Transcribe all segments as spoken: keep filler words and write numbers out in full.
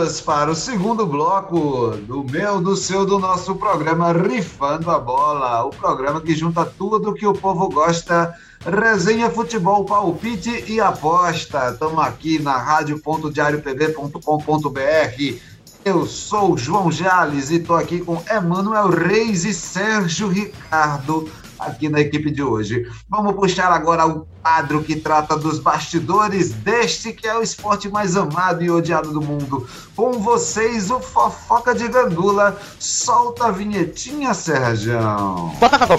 bem-vindos para o segundo bloco do meu, do seu, do nosso programa Rifando a Bola, o programa que junta tudo que o povo gosta, resenha, futebol, palpite e aposta. Estamos aqui na rádio ponto diário p b ponto com ponto b r. Eu sou o João Jales e estou aqui com Emanuel Reis e Sérgio Ricardo, aqui na equipe de hoje. Vamos puxar agora o quadro que trata dos bastidores deste que é o esporte mais amado e odiado do mundo. Com vocês, o Fofoca de Gandula. Solta a vinhetinha, Sérgio.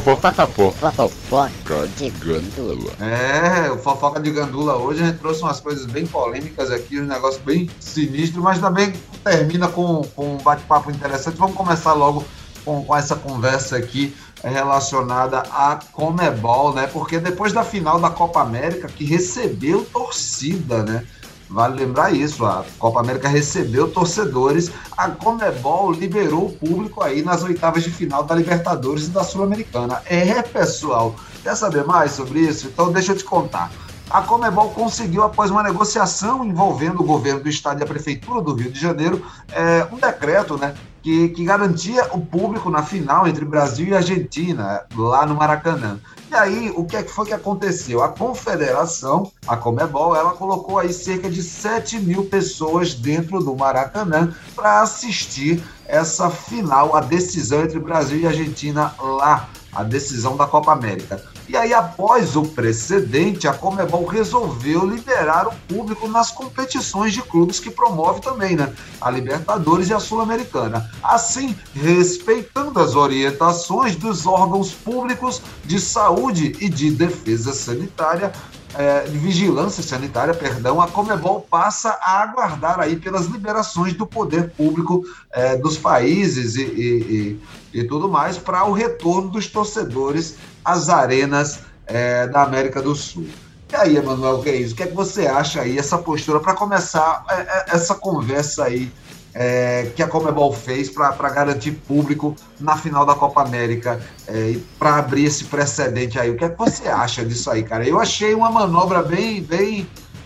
Fofoca de Gandula. É, o Fofoca de Gandula hoje a gente trouxe umas coisas bem polêmicas aqui, um negócio bem sinistro, mas também termina com, com um bate-papo interessante. Vamos começar logo com, com essa conversa aqui relacionada à Conmebol, né? Porque depois da final da Copa América, que recebeu torcida, né? Vale lembrar isso, a Copa América recebeu torcedores, a Conmebol liberou o público aí nas oitavas de final da Libertadores e da Sul-Americana. É, pessoal, quer saber mais sobre isso? Então deixa eu te contar. A Conmebol conseguiu, após uma negociação envolvendo o governo do estado e a prefeitura do Rio de Janeiro, é, um decreto, né, que, que garantia o público na final entre Brasil e Argentina, lá no Maracanã. E aí, o que é que foi que aconteceu? A confederação, a Conmebol, ela colocou aí cerca de sete mil pessoas dentro do Maracanã para assistir essa final, a decisão entre Brasil e Argentina lá, a decisão da Copa América. E aí, após o precedente, a Conmebol resolveu liberar o público nas competições de clubes que promove também, né? A Libertadores e a Sul-Americana. Assim, respeitando as orientações dos órgãos públicos de saúde e de defesa sanitária, é, de vigilância sanitária, perdão, a Conmebol passa a aguardar aí pelas liberações do poder público é, dos países e, e, e, e tudo mais para o retorno dos torcedores às arenas é, da América do Sul. E aí, Emanuel, o que é isso? O que é que você acha aí, essa postura, para começar é, é, essa conversa aí é, que a Conmebol fez para garantir público na final da Copa América é, e para abrir esse precedente aí? O que é que você acha disso aí, cara? Eu achei uma manobra bem, bem,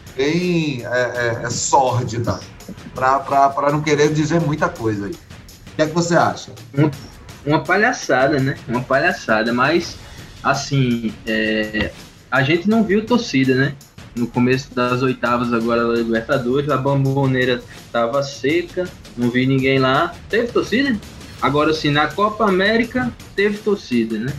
bem é, é, sórdida, para não querer dizer muita coisa aí. O que é que você acha? Uma palhaçada, né? Uma palhaçada, mas assim, é, a gente não viu torcida, né? No começo das oitavas agora da Libertadores, a Bombonera estava seca, não vi ninguém lá. Teve torcida? Agora sim, na Copa América teve torcida, né?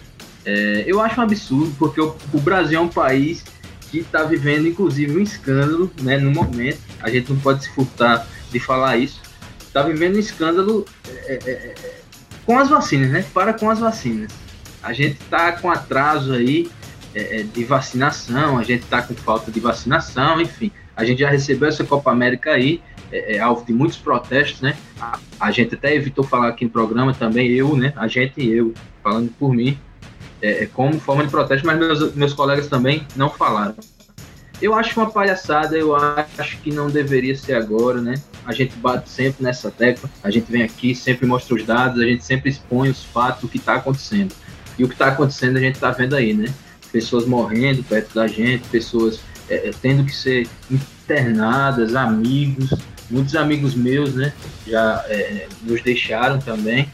É, eu acho um absurdo, porque o, o Brasil é um país que está vivendo, inclusive, um escândalo, né? No momento, a gente não pode se furtar de falar isso. Está vivendo um escândalo é, é, é, com as vacinas, né? Para com as vacinas. A gente está com atraso aí é, de vacinação, a gente está com falta de vacinação, enfim. A gente já recebeu essa Copa América aí, é, é alvo de muitos protestos, né? A, a gente até evitou falar aqui no programa também, eu, né? A gente e eu, falando por mim, é, como forma de protesto, mas meus, meus colegas também não falaram. Eu acho uma palhaçada, eu acho que não deveria ser agora, né? A gente bate sempre nessa tecla, a gente vem aqui, sempre mostra os dados, a gente sempre expõe os fatos do que está acontecendo. E o que está acontecendo a gente está vendo aí, né? Pessoas morrendo perto da gente, pessoas é, tendo que ser internadas, amigos, muitos amigos meus, né? Já é, nos deixaram também.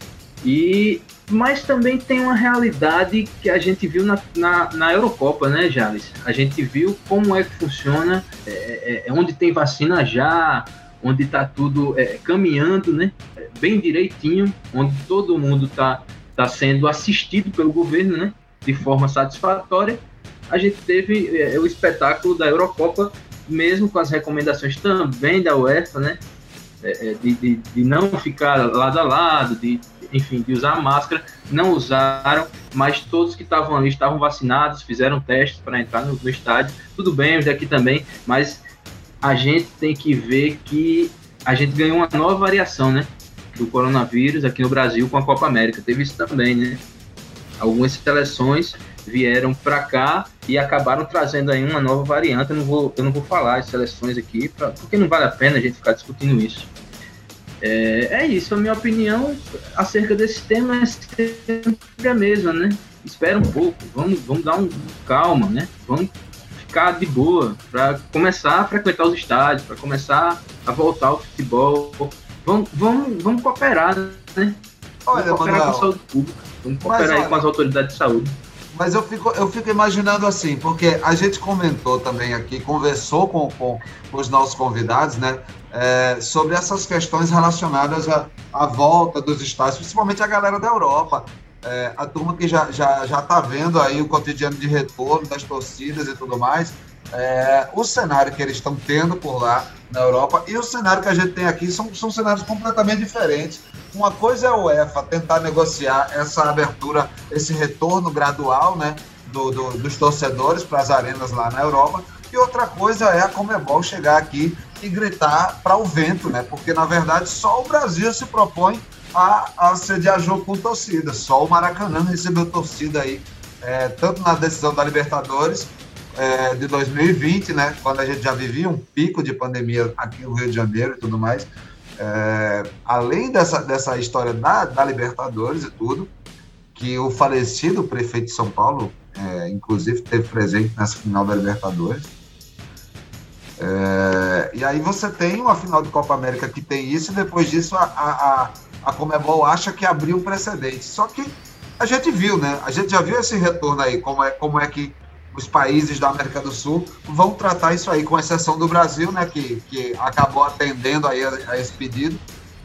E, mas também tem uma realidade que a gente viu na, na, na Eurocopa, né, Jales? A gente viu como é que funciona, é, é, onde tem vacina já, onde está tudo é, caminhando, né? Bem direitinho, onde todo mundo está tá sendo assistido pelo governo, né? De forma satisfatória. A gente teve é, o espetáculo da Eurocopa, mesmo com as recomendações também da UEFA, né? É, de, de, de não ficar lado a lado, de, enfim, de usar máscara, não usaram, mas todos que estavam ali estavam vacinados, fizeram testes para entrar no, no estádio, tudo bem, os daqui também, mas a gente tem que ver que a gente ganhou uma nova variação, né, do coronavírus aqui no Brasil com a Copa América, teve isso também, né, algumas seleções vieram para cá e acabaram trazendo aí uma nova variante. Eu não vou, eu não vou falar as seleções aqui, pra, porque não vale a pena a gente ficar discutindo isso. É, é isso, a minha opinião acerca desse tema é sempre a mesma, né? Espera um pouco, vamos, vamos dar um calma, né? Vamos ficar de boa, para começar a frequentar os estádios, para começar a voltar ao futebol. Vamos, vamos, vamos cooperar, né? Olha, vamos cooperar Manuel, com a saúde pública, vamos mas cooperar aí olha, com as autoridades de saúde. Mas eu fico, eu fico imaginando assim, porque a gente comentou também aqui, conversou com, com, com os nossos convidados, né, é, sobre essas questões relacionadas à, à volta dos estádios, principalmente a galera da Europa, é, a turma que já já já está vendo aí o cotidiano de retorno das torcidas e tudo mais, é, o cenário que eles estão tendo por lá na Europa e o cenário que a gente tem aqui são, são cenários completamente diferentes. Uma coisa é a UEFA tentar negociar essa abertura, esse retorno gradual, né, do, do, dos torcedores para as arenas lá na Europa, e outra coisa é a Conmebol chegar aqui e gritar para o vento, né, porque na verdade só o Brasil se propõe a, a sediar jogo com torcida, só o Maracanã recebeu torcida aí, é, tanto na decisão da Libertadores é, de dois mil e vinte, né, quando a gente já vivia um pico de pandemia aqui no Rio de Janeiro e tudo mais. É, além dessa, dessa história da, da Libertadores e tudo, que o falecido prefeito de São Paulo, é, inclusive, teve presente nessa final da Libertadores. É, e aí você tem uma final de Copa América que tem isso, e depois disso a, a, a Conmebol acha que abriu um precedente. Só que a gente viu, né? A gente já viu esse retorno aí, como é, como é que os países da América do Sul vão tratar isso aí, com exceção do Brasil, né, que, que acabou atendendo aí a, a esse pedido.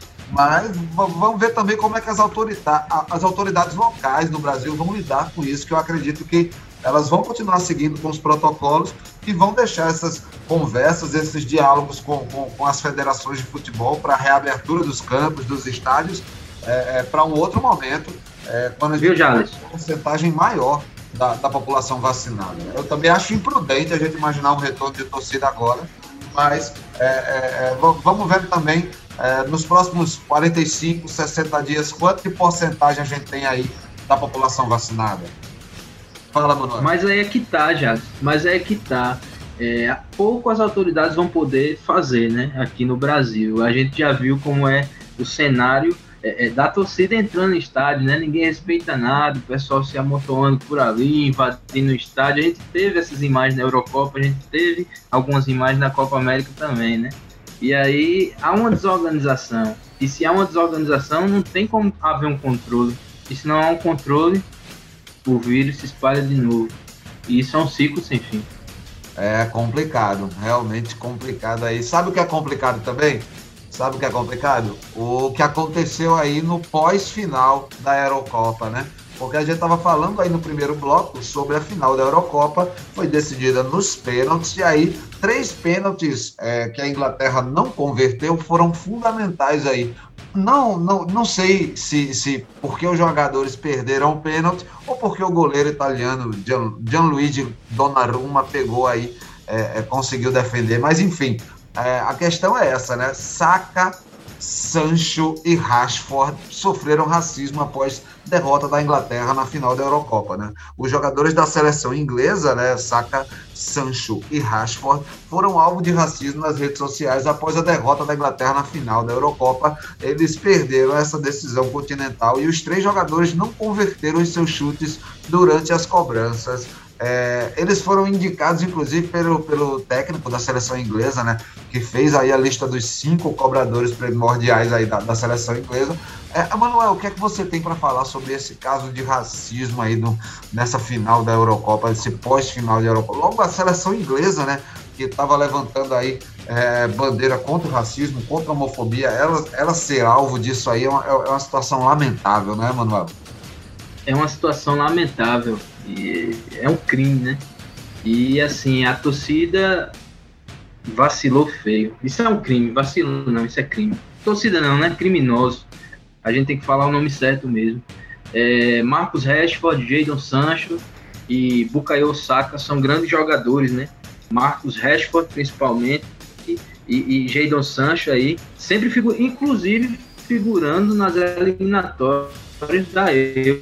Mas vamos ver também como é que as autoridades, as autoridades locais no Brasil vão lidar com isso, que eu acredito que elas vão continuar seguindo com os protocolos e vão deixar essas conversas, esses diálogos com, com, com as federações de futebol para a reabertura dos campos, dos estádios, é, é, para um outro momento, é, quando a gente tem uma porcentagem maior Da, da população vacinada. Eu também acho imprudente a gente imaginar um retorno de torcida agora, mas é, é, é, vamos ver também é, nos próximos quarenta e cinco, sessenta dias, quanto de porcentagem a gente tem aí da população vacinada. Fala, Manuel. Mas aí é que tá, já. Mas aí é que tá. É, pouco as autoridades vão poder fazer, né? Aqui no Brasil. A gente já viu como é o cenário É, é, da torcida entrando no estádio, né? Ninguém respeita nada, o pessoal se amontoando por ali, invadindo o estádio. A gente teve essas imagens na Eurocopa, a gente teve algumas imagens na Copa América também, né? E aí há uma desorganização. E se há uma desorganização, não tem como haver um controle. E se não há um controle, o vírus se espalha de novo. E isso é um ciclo sem fim. É complicado, realmente complicado aí. Sabe o que é complicado também? Sabe o que é complicado? O que aconteceu aí no pós-final da Eurocopa, né? Porque a gente estava falando aí no primeiro bloco sobre a final da Eurocopa, foi decidida nos pênaltis, e aí três pênaltis é, que a Inglaterra não converteu foram fundamentais aí. Não, não, não sei se, se porque os jogadores perderam o pênalti ou porque o goleiro italiano Gian, Gianluigi Donnarumma pegou aí, é, é, conseguiu defender, mas enfim... É, a questão é essa, né? Saka, Sancho e Rashford sofreram racismo após derrota da Inglaterra na final da Eurocopa, né? Os jogadores da seleção inglesa, né, Saka, Sancho e Rashford, foram alvo de racismo nas redes sociais após a derrota da Inglaterra na final da Eurocopa. Eles perderam essa decisão continental e os três jogadores não converteram os seus chutes durante as cobranças. É, eles foram indicados, inclusive, pelo, pelo técnico da seleção inglesa, né, que fez aí a lista dos cinco cobradores primordiais aí da, da seleção inglesa. É, Manuel, o que é que você tem para falar sobre esse caso de racismo aí no, nessa final da Eurocopa, esse pós-final da Eurocopa? Logo a seleção inglesa, né, que estava levantando aí é, bandeira contra o racismo, contra a homofobia, ela, ela ser alvo disso aí é uma, é uma situação lamentável, né, Manuel? É uma situação lamentável. E é um crime, né? E assim, a torcida vacilou feio. Isso é um crime, vacilou não, isso é crime. Torcida não, né? Criminoso. A gente tem que falar o nome certo mesmo. É, Marcus Rashford, Jadon Sancho e Bukayo Saka são grandes jogadores, né? Marcus Rashford principalmente e, e Jadon Sancho aí, sempre figu- inclusive figurando nas eliminatórias da Euro,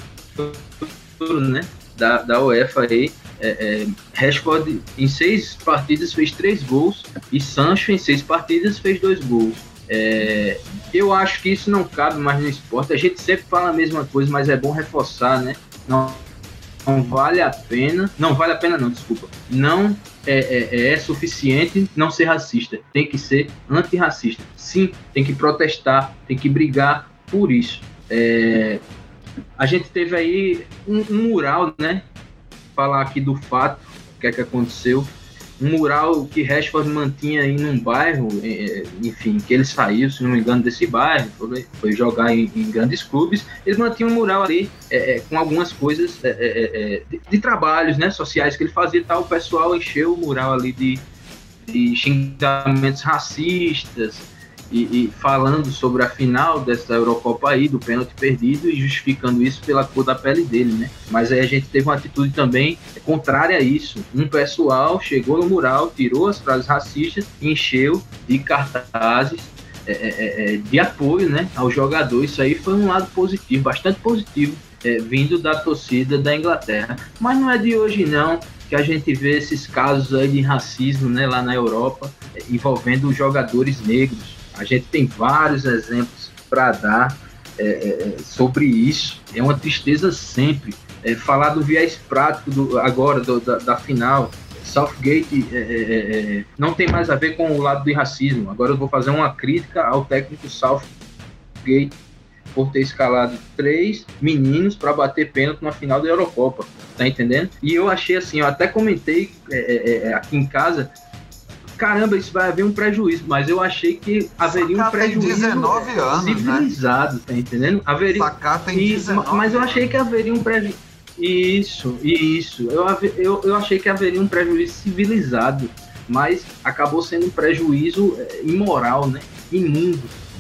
né? Da, da UEFA aí, é, é, Rashford em seis partidas fez três gols e Sancho em seis partidas fez dois gols. É, eu acho que isso não cabe mais no esporte. A gente sempre fala a mesma coisa, mas é bom reforçar, né? Não, não vale a pena, não vale a pena não, desculpa, não é, é, é suficiente não ser racista, tem que ser antirracista, sim, tem que protestar, tem que brigar por isso. É, a gente teve aí um, um mural, né, falar aqui do fato, o que é que aconteceu, um mural que Rashford mantinha aí num bairro, enfim, que ele saiu, se não me engano, desse bairro, foi, foi jogar em, em grandes clubes, ele mantinha um mural ali é, é, com algumas coisas é, é, de, de trabalhos, né, sociais que ele fazia e tal, o pessoal encheu o mural ali de, de xingamentos racistas, E, e falando sobre a final dessa Eurocopa aí, do pênalti perdido, e justificando isso pela cor da pele dele, né? Mas aí a gente teve uma atitude também contrária a isso. Um pessoal chegou no mural, tirou as frases racistas, encheu de cartazes é, é, é, de apoio, né, ao jogador. Isso aí foi um lado positivo, bastante positivo, é, vindo da torcida da Inglaterra. Mas não é de hoje não que a gente vê esses casos aí de racismo, né, lá na Europa, é, envolvendo jogadores negros. A gente tem vários exemplos para dar é, é, sobre isso. É uma tristeza sempre. É, falar do viés prático do, agora, do, da, da final, Southgate é, é, não tem mais a ver com o lado do racismo. Agora eu vou fazer uma crítica ao técnico Southgate por ter escalado três meninos para bater pênalti na final da Eurocopa. Tá entendendo? E eu achei assim, eu até comentei é, é, aqui em casa, caramba, isso vai haver um prejuízo, mas eu achei que haveria Sacá um prejuízo tem dezenove anos, civilizado, né? Tá entendendo? Haveria... Sacá tem e, dezenove mas eu achei que haveria um prejuízo. Isso, isso. Eu, eu, eu achei que haveria um prejuízo civilizado, mas acabou sendo um prejuízo imoral, né? Imundo,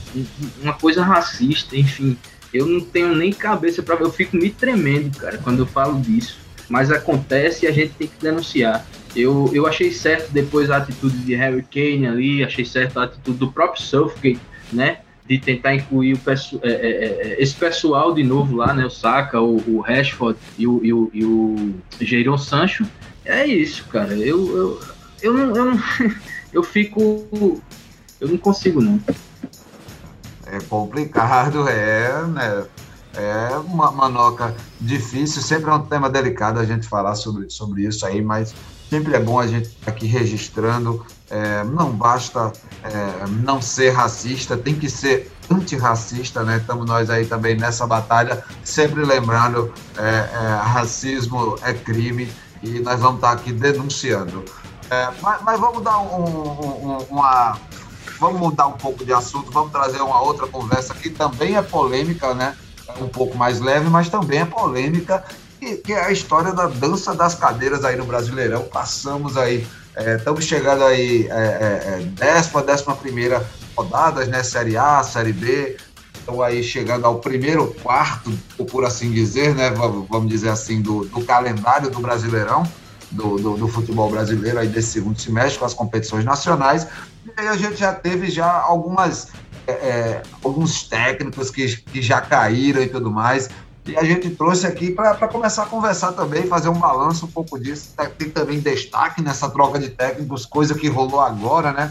uma coisa racista, enfim. Eu não tenho nem cabeça para ver, eu fico me tremendo, cara, quando eu falo disso. Mas acontece e a gente tem que denunciar. Eu, eu achei certo depois a atitude de Harry Kane ali, achei certo a atitude do próprio Southgate, né, de tentar incluir o perso- é, é, esse pessoal de novo lá, né, o Saka, o, o Rashford e o, e o, e o Jadon Sancho. É isso, cara, eu, eu, eu, não, eu, não, eu fico, eu não consigo não. É complicado, é, né? É uma manoca difícil, sempre é um tema delicado a gente falar sobre, sobre isso aí, mas sempre é bom a gente estar aqui registrando. É, não basta é, não ser racista, tem que ser antirracista, né? Estamos nós aí também nessa batalha, sempre lembrando, é, é, racismo é crime e nós vamos estar aqui denunciando. É, mas, mas vamos dar um, um, uma... Vamos mudar um pouco de assunto, vamos trazer uma outra conversa que também é polêmica, né? É um pouco mais leve, mas também é polêmica, que, que é a história da dança das cadeiras aí no Brasileirão. Passamos aí, é, estamos chegando aí, é, é, décima, décima primeira rodadas, né? Série A, Série B, estão aí chegando ao primeiro quarto, por assim dizer, né? Vamos dizer assim, do, do calendário do Brasileirão, do, do, do futebol brasileiro aí desse segundo semestre, com as competições nacionais. E aí a gente já teve já algumas, é, é, alguns técnicos que, que já caíram e tudo mais, e a gente trouxe aqui para começar a conversar também, fazer um balanço um pouco disso. Tem também destaque nessa troca de técnicos, coisa que rolou agora, né?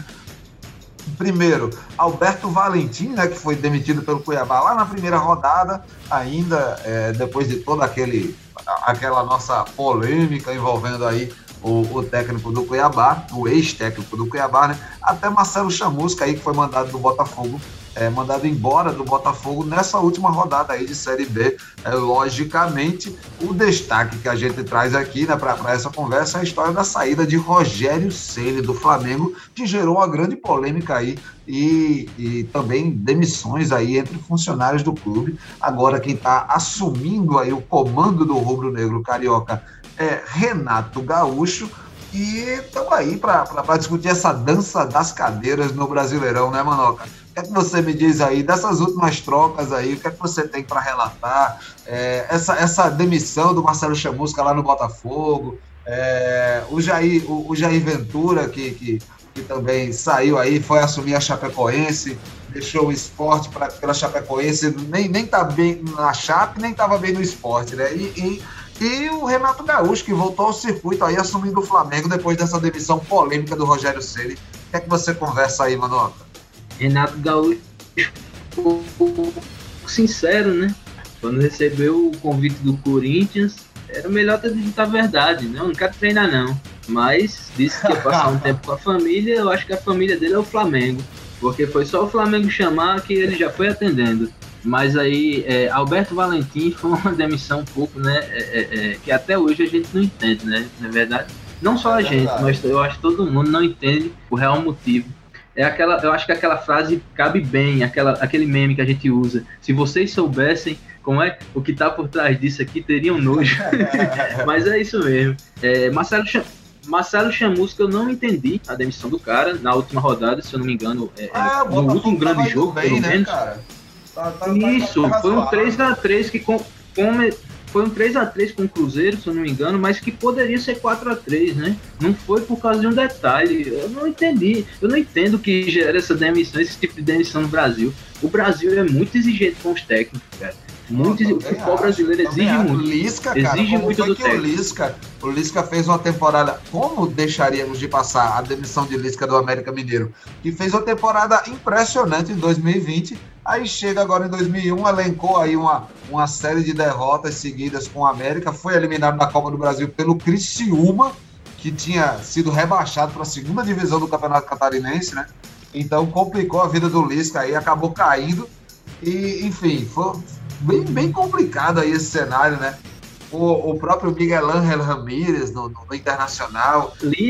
Primeiro, Alberto Valentim, né, que foi demitido pelo Cuiabá lá na primeira rodada, ainda é, depois de toda aquele, aquela nossa polêmica envolvendo aí o, o técnico do Cuiabá, o ex-técnico do Cuiabá, né, até Marcelo Chamusca aí, que foi mandado do Botafogo, é, mandado embora do Botafogo nessa última rodada aí de Série B. É, logicamente, o destaque que a gente traz aqui, né, para essa conversa é a história da saída de Rogério Ceni do Flamengo, que gerou uma grande polêmica aí e, e também demissões aí entre funcionários do clube. Agora quem está assumindo aí o comando do rubro-negro carioca é Renato Gaúcho, e estamos aí para discutir essa dança das cadeiras no Brasileirão, né, Manoca? O que é que você me diz aí dessas últimas trocas aí? O que é que você tem para relatar? É, essa, essa demissão do Marcelo Chamusca lá no Botafogo, é, o, Jair, o, o Jair Ventura, que, que, que também saiu aí, foi assumir a Chapecoense, deixou o esporte pra, pela Chapecoense, nem, nem tá bem na Chape, nem estava bem no esporte, né? E, e, e o Renato Gaúcho, que voltou ao circuito aí, assumindo o Flamengo depois dessa demissão polêmica do Rogério Ceni. O que é que você conversa aí, Manoca? Renato Gaúcho ficou sincero, né? Quando recebeu o convite do Corinthians, era melhor ter dito a verdade, não, não quero treinar não. Mas disse que ia passar um tempo com a família, eu acho que a família dele é o Flamengo, porque foi só o Flamengo chamar que ele já foi atendendo. Mas aí, é, Alberto Valentim foi uma demissão um pouco, né, é, é, é, que até hoje a gente não entende, né, na verdade. Não só a gente, mas eu acho que todo mundo não entende o real motivo. É aquela, eu acho que aquela frase cabe bem, aquela, aquele meme que a gente usa. Se vocês soubessem como é o que está por trás disso aqui, teriam nojo. Mas é isso mesmo. É, Marcelo, Marcelo Chamusca, eu não entendi a demissão do cara na última rodada, se eu não me engano, é, ah, no último grande jogo, bem, pelo né, menos. Cara? Tá, tá, isso, tá, tá foi um três a três que com, com, foi um três a três com o Cruzeiro, se eu não me engano, mas que poderia ser quatro a três, né? Não foi por causa de um detalhe. Eu não entendi. Eu não entendo o que gera essa demissão, esse tipo de demissão no Brasil. O Brasil é muito exigente com os técnicos, cara. Muito, o futebol acho, brasileiro exige acho. muito. Lisca, cara, exige muito do técnico. O Lisca, o Lisca fez uma temporada. Como deixaríamos de passar a demissão de Lisca do América Mineiro? Que fez uma temporada impressionante em dois mil e vinte. Aí chega agora em dois mil e um, elencou aí uma, uma série de derrotas seguidas com o América. Foi eliminado da Copa do Brasil pelo Criciúma, que tinha sido rebaixado para a segunda divisão do Campeonato Catarinense, né? Então complicou a vida do Lisca aí, acabou caindo. E, enfim, foi bem, bem complicado aí esse cenário, né? O, o próprio Miguel Ángel Ramírez no, no Internacional.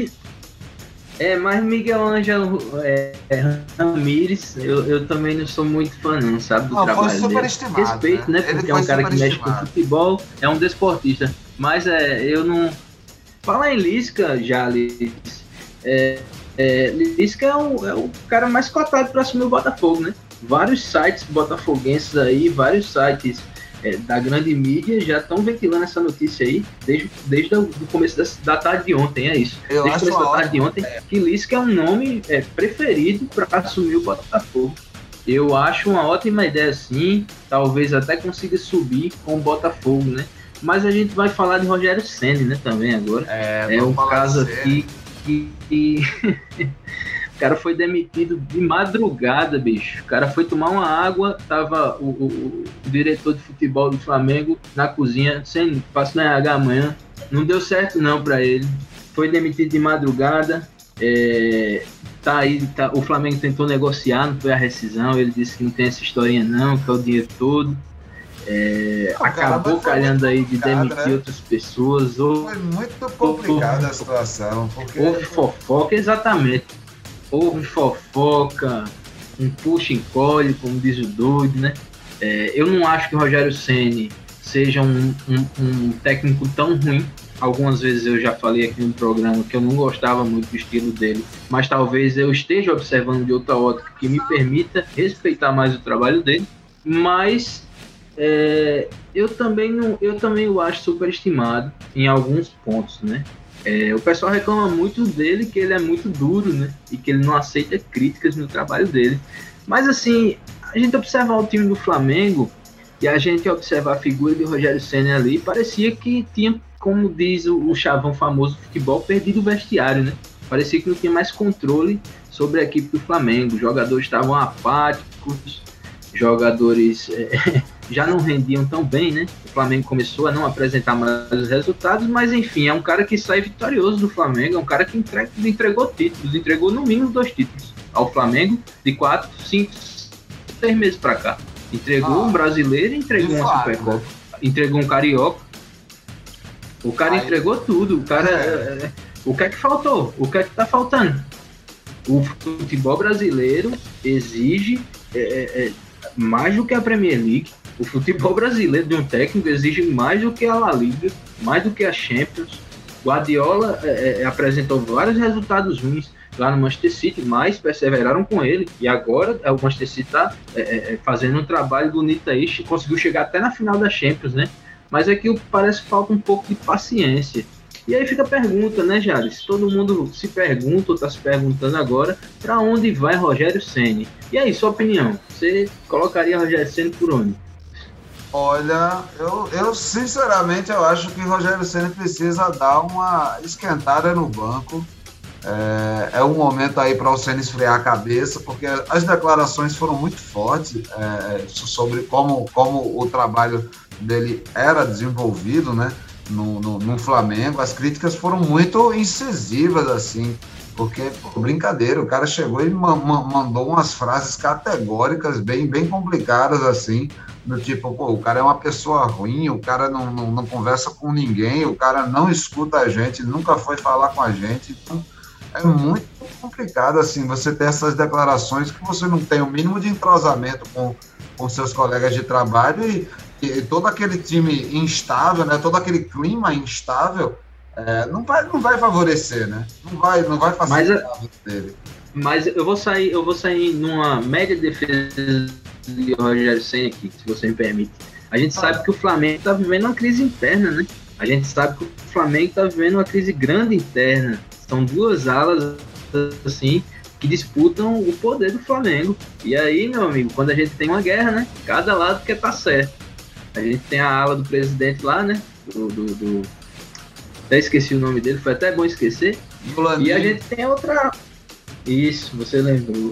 É, mas Miguel Ángel é, é, Ramírez, eu, eu também não sou muito fã, não, sabe? Do não, trabalho foi superestimado, dele. Respeito, né? né porque é um cara que mexe com futebol, é um desportista. Mas é, eu não. Fala em Lisca, Jales. É, é, Lisca é o, é o cara mais cotado para assumir o Botafogo, né? Vários sites botafoguenses aí, vários sites é, da grande mídia já estão ventilando essa notícia aí desde, desde o começo da, da tarde de ontem, é isso. Eu desde o começo da tarde de ontem, é. que Lisca é um nome é, preferido para assumir o Botafogo. Eu acho uma ótima ideia sim, talvez até consiga subir com o Botafogo, né? Mas a gente vai falar de Rogério Ceni, né, também agora. É, é um caso aqui que... que o cara foi demitido de madrugada, bicho. O cara foi tomar uma água, tava o, o, o diretor de futebol do Flamengo na cozinha, sem passo na R H amanhã. Não deu certo não pra ele. Foi demitido de madrugada. É, tá aí, tá, o Flamengo tentou negociar, não foi a rescisão. Ele disse que não tem essa historinha não, que é o dinheiro todo. É, ah, acabou cara, calhando aí de demitir né? outras pessoas. Ou, foi muito complicada ou, a situação. Porque... Houve fofoca, exatamente. Houve fofoca, um puxa e encolhe, como diz o doido, né? É, eu não acho que o Rogério Ceni seja um, um, um técnico tão ruim. Algumas vezes eu já falei aqui no programa que eu não gostava muito do estilo dele, mas talvez eu esteja observando de outra ótica que me permita respeitar mais o trabalho dele. Mas é, eu, também não, eu também o acho superestimado em alguns pontos, né? É, o pessoal reclama muito dele, que ele é muito duro, né? E que ele não aceita críticas no trabalho dele. Mas, assim, a gente observar o time do Flamengo e a gente observar a figura de Rogério Ceni ali, parecia que tinha, como diz o, o chavão famoso do futebol, perdido o vestiário, né? Parecia que não tinha mais controle sobre a equipe do Flamengo. Os jogadores estavam apáticos, jogadores... É, já não rendiam tão bem, né? O Flamengo começou a não apresentar mais os resultados, mas enfim, é um cara que sai vitorioso do Flamengo, é um cara que entrega, entregou títulos, entregou no mínimo dois títulos ao Flamengo de quatro, cinco, seis meses pra cá. Entregou ah, um brasileiro e entregou uma Supercopa. Né? Entregou um Carioca. O cara Ai, entregou tudo. O cara. É. O que é que faltou? O que é que tá faltando? O futebol brasileiro exige é, é, mais do que a Premier League. O futebol brasileiro de um técnico exige mais do que a La Liga, mais do que a Champions. Guardiola é, é, apresentou vários resultados ruins lá no Manchester City, mas perseveraram com ele. E agora o Manchester City está é, é, fazendo um trabalho bonito aí, conseguiu chegar até na final da Champions, né? Mas aqui parece que falta um pouco de paciência. E aí fica a pergunta, né, Jales? Todo mundo se pergunta ou está se perguntando agora para onde vai Rogério Ceni. E aí, sua opinião? Você colocaria Rogério Ceni por onde? Olha, eu, eu sinceramente eu acho que Rogério Ceni precisa dar uma esquentada no banco. É, é um momento aí para o Ceni esfriar a cabeça, porque as declarações foram muito fortes é, sobre como, como o trabalho dele era desenvolvido, né? no, no, no Flamengo, as críticas foram muito incisivas, assim, porque, pô, brincadeira, o cara chegou e ma ma mandou umas frases categóricas bem, bem complicadas, assim, do tipo, pô, o cara é uma pessoa ruim, o cara não, não, não conversa com ninguém, o cara não escuta a gente, nunca foi falar com a gente, então é muito complicado, assim, você ter essas declarações que você não tem o mínimo de entrosamento com, com seus colegas de trabalho e, e todo aquele time instável, né, todo aquele clima instável, é, não, vai, não vai favorecer, né? Não vai, não vai facilitar a vida dele. Mas eu vou sair, eu vou sair numa média defesa de Rogério Ceni aqui, se você me permite. A gente ah. sabe que o Flamengo está vivendo uma crise interna, né? A gente sabe que o Flamengo está vivendo uma crise grande interna. São duas alas, assim, que disputam o poder do Flamengo. E aí, meu amigo, quando a gente tem uma guerra, né? Cada lado quer estar certo. A gente tem a ala do presidente lá, né? Do, do, do... Até esqueci o nome dele, foi até bom esquecer. E a gente tem outra... Isso, você lembrou.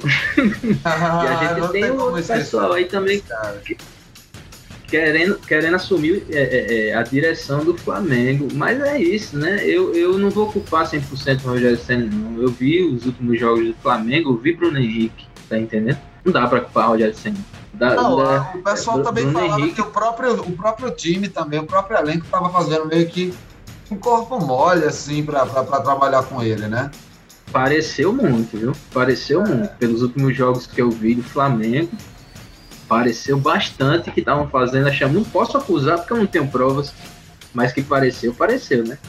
Ah, e a gente tem outro pessoal aí também que, querendo, querendo assumir é, é, é, a direção do Flamengo. Mas é isso, né? Eu, eu não vou culpar cem por cento o Rogério Ceni, não. Eu vi os últimos jogos do Flamengo, eu vi Bruno Henrique, tá entendendo? Não dá pra culpar o Rogério Ceni. Dá, não, dá, o pessoal é, também Bruno falava Henrique... que o próprio, o próprio time também, o próprio elenco tava fazendo meio que um corpo mole, assim, pra, pra, pra trabalhar com ele, né? Pareceu muito, viu? Pareceu é. muito. Pelos últimos jogos que eu vi do Flamengo, pareceu bastante que estavam fazendo a chama. Não posso acusar porque eu não tenho provas, mas que pareceu, pareceu, né?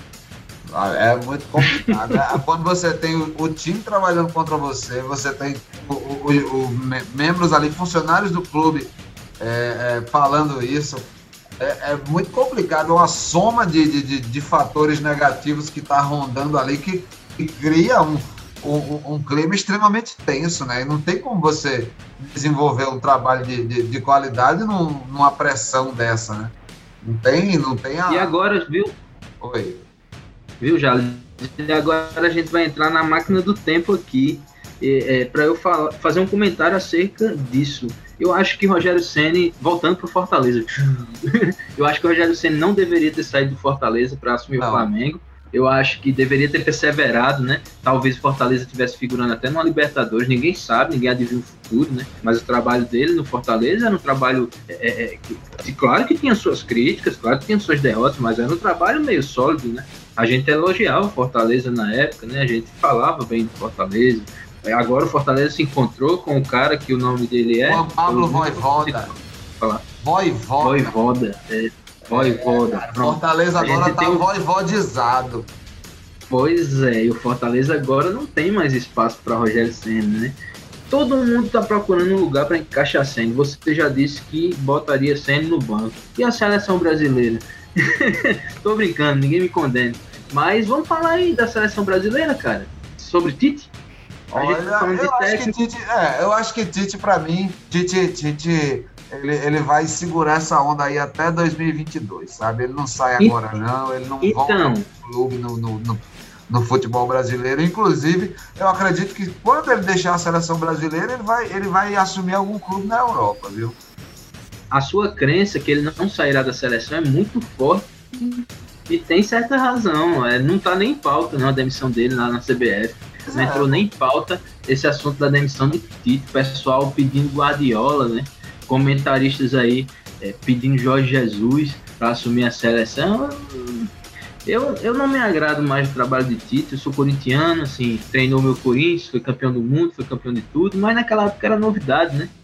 É muito complicado. Né? Quando você tem o, o time trabalhando contra você, você tem o, o, o, o membros ali, funcionários do clube é, é, falando isso. É, é muito complicado, uma soma de, de, de fatores negativos que está rondando ali que, que cria um, um, um clima extremamente tenso, né? E não tem como você desenvolver um trabalho de, de, de qualidade num, numa pressão dessa, né? Não tem, não tem a... E agora, viu? Oi. Viu, Jales? E agora a gente vai entrar na máquina do tempo aqui é, para eu falar, fazer um comentário acerca disso. Eu acho que Rogério Ceni, voltando para o Fortaleza, eu acho que o Rogério Ceni não deveria ter saído do Fortaleza para assumir não. o Flamengo. Eu acho que deveria ter perseverado, né? Talvez o Fortaleza estivesse figurando até numa Libertadores, ninguém sabe, ninguém adivinha o futuro, né? Mas o trabalho dele no Fortaleza era um trabalho, é, é, que, claro que tinha suas críticas, claro que tinha suas derrotas, mas era um trabalho meio sólido, né? A gente elogiava o Fortaleza na época, né? A gente falava bem do Fortaleza. Agora o Fortaleza se encontrou com o cara que o nome dele é... Juan Pablo Voivoda. Voivoda. Voivoda, é. Voivoda. É, Fortaleza agora tá um... voivodizado. Pois é, e o Fortaleza agora não tem mais espaço para Rogério Ceni, né? Todo mundo tá procurando um lugar para encaixar Ceni. Você já disse que botaria Ceni no banco. E a seleção brasileira? Tô brincando, ninguém me condena. Mas vamos falar aí da seleção brasileira, cara. Sobre Tite? Olha, eu acho, que Tite, é, eu acho que Tite, pra mim, Tite, Tite ele, ele vai segurar essa onda aí até dois mil e vinte e dois, sabe? Ele não sai agora, e, não, ele não então, volta no clube, no, no, no, no futebol brasileiro. Inclusive, eu acredito que quando ele deixar a seleção brasileira, ele vai, ele vai assumir algum clube na Europa, viu? A sua crença que ele não sairá da seleção é muito forte e tem certa razão. É, não tá nem em pauta, né, a demissão dele lá na C B F. Não entrou nem em pauta esse assunto da demissão de Tite, pessoal pedindo Guardiola, né? Comentaristas aí é, pedindo Jorge Jesus para assumir a seleção. Eu, eu não me agrado mais do trabalho de Tite, eu sou corintiano, assim, treinou meu Corinthians, foi campeão do mundo, foi campeão de tudo, mas naquela época era novidade, né?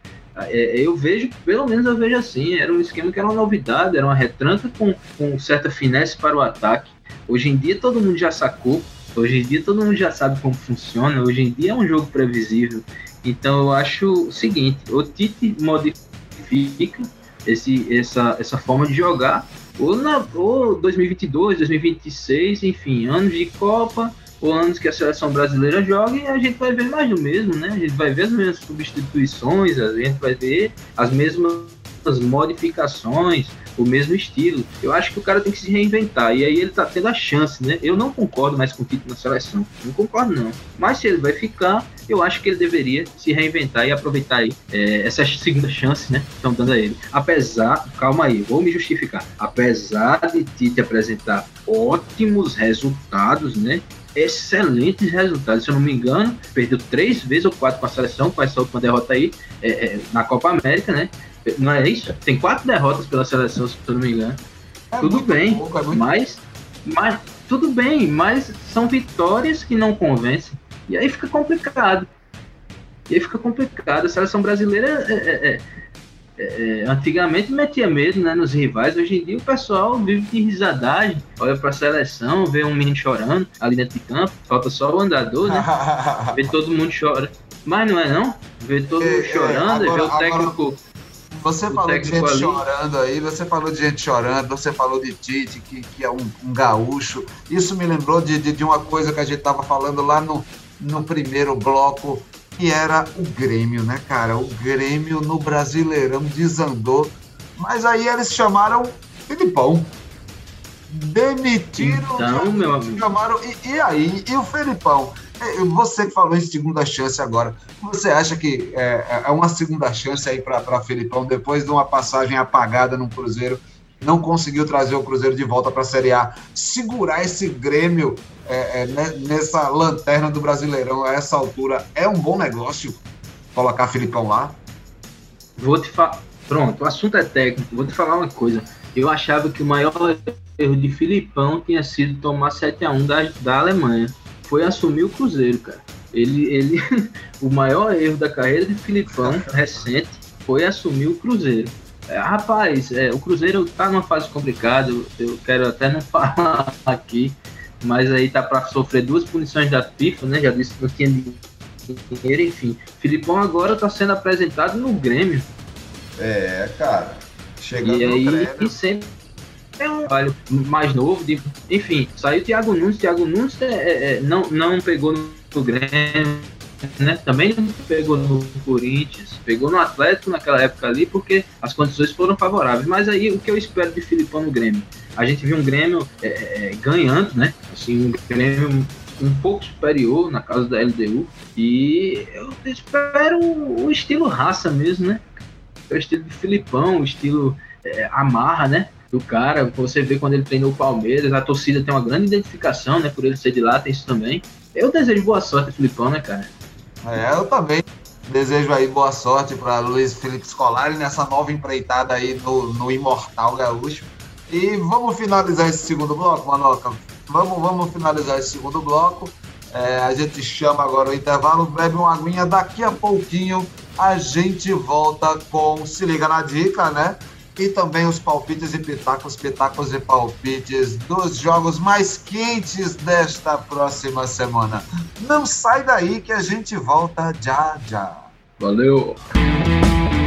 É, eu vejo, pelo menos eu vejo assim, era um esquema que era uma novidade, era uma retranca com, com certa finesse para o ataque. Hoje em dia todo mundo já sacou. Hoje em dia todo mundo já sabe como funciona, hoje em dia é um jogo previsível. Então eu acho o seguinte, o Tite modifica esse, essa, essa forma de jogar, ou, na, ou dois mil e vinte e dois, dois mil e vinte e seis, enfim, anos de Copa, ou anos que a seleção brasileira joga, e a gente vai ver mais do mesmo, né? A gente vai ver as mesmas substituições, a gente vai ver as mesmas modificações, o mesmo estilo. Eu acho que o cara tem que se reinventar, e aí ele tá tendo a chance, né? Eu não concordo mais com o Tite na seleção, não concordo não, mas se ele vai ficar, eu acho que ele deveria se reinventar e aproveitar aí é, essa segunda chance, né, que estão dando a ele. Apesar, calma aí, vou me justificar, apesar de Tite apresentar ótimos resultados, né, excelentes resultados, se eu não me engano, perdeu três vezes ou quatro com a seleção, com essa última derrota aí é, é, na Copa América, né? Não é isso? Tem quatro derrotas pela seleção, se eu não me engano. É tudo bem, pouco, é mas, mas tudo bem, mas são vitórias que não convencem. E aí fica complicado. E aí fica complicado. A seleção brasileira é, é, é, é, antigamente metia medo, né, nos rivais. Hoje em dia o pessoal vive de risadagem. Olha pra seleção, vê um menino chorando ali dentro de campo. Falta só o andador, né? Vê todo mundo chora. Mas não é não? Vê todo mundo é, chorando é, agora, e vê o técnico... Agora... Você o falou de gente ali. chorando aí, você falou de gente chorando, você falou de Tite, que, que é um, um gaúcho. Isso me lembrou de, de, de uma coisa que a gente estava falando lá no, no primeiro bloco, que era o Grêmio, né, cara? O Grêmio no Brasileirão desandou, mas aí eles chamaram Felipão. Demitiram, então, meu amigo. chamaram. E, e aí? E o Felipão? Você que falou em segunda chance agora, você acha que é, é uma segunda chance aí para Felipão, depois de uma passagem apagada no Cruzeiro, não conseguiu trazer o Cruzeiro de volta para a Série A, segurar esse Grêmio é, é, nessa lanterna do Brasileirão a essa altura, é um bom negócio colocar Felipão lá? Vou te falar, pronto, o assunto é técnico, vou te falar uma coisa, eu achava que o maior erro de Felipão tinha sido tomar sete a um da, da Alemanha. Foi assumir o Cruzeiro, cara. Ele, ele, o maior erro da carreira de Felipão, recente, foi assumir o Cruzeiro. É, rapaz, é, o Cruzeiro tá numa fase complicada, eu, eu quero até não falar aqui, mas aí tá para sofrer duas punições da FIFA, né? Já disse que não tinha dinheiro, enfim. Felipão agora tá sendo apresentado no Grêmio. É, cara. Chegando e no aí, Grêmio. E sempre é um trabalho mais novo, de, enfim, saiu o Thiago Nunes, Thiago Nunes é, é, não, não pegou no Grêmio, né? Também não pegou no Corinthians, pegou no Atlético naquela época ali, porque as condições foram favoráveis, mas aí o que eu espero de Felipão no Grêmio? A gente viu um Grêmio é, é, ganhando, né? Assim, um Grêmio um pouco superior na casa da L D U, e eu espero o, o estilo raça mesmo, né? O estilo de Felipão, o estilo é, amarra, né? Do cara, você vê quando ele treinou o Palmeiras, a torcida tem uma grande identificação, né, por ele ser de lá, tem isso também. Eu desejo boa sorte ao Felipão, né, cara? É, eu também desejo aí boa sorte para Luiz Felipe Scolari nessa nova empreitada aí no, no Imortal Gaúcho. E vamos finalizar esse segundo bloco, Manoca. Vamos, vamos finalizar esse segundo bloco. É, a gente chama agora o intervalo, bebe uma aguinha, daqui a pouquinho a gente volta com Se Liga na Dica, né? E também os palpites e pitacos, pitacos e palpites dos jogos mais quentes desta próxima semana. Não sai daí que a gente volta já já. Valeu!